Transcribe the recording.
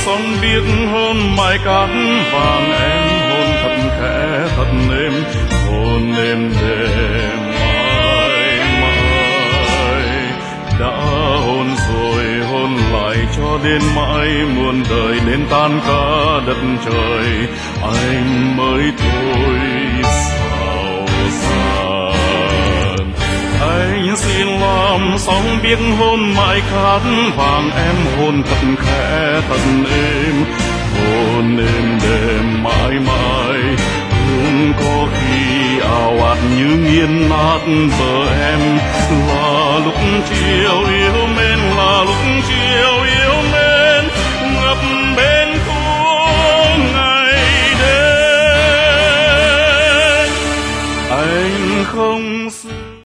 sóng biếc hôn mái cát vàng, em hôn thật khẽ thật êm, hôn êm đềm mãi mãi. Đã hôn rồi hôn lại cho đến mãi, muôn đời đến tan cả đất trời, anh mới thôi sao gian. Anh xin làm sóng biếc hôn mãi cát vàng, em hôn thật khẽ thật êm, hôn êm đềm mãi mãi. Hương có khi ào ạt như nghiền nát bờ em, là lúc chiều